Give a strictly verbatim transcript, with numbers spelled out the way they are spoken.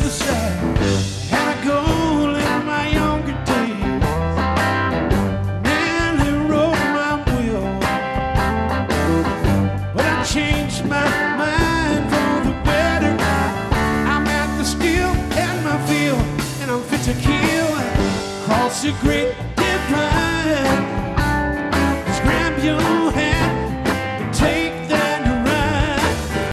side. Had a goal in my younger days. Nearly wrote my will, but I changed my mind for the better. I'm at the skill and my feel, and I'm fit to kill. Cross the great divide. Grab your hand.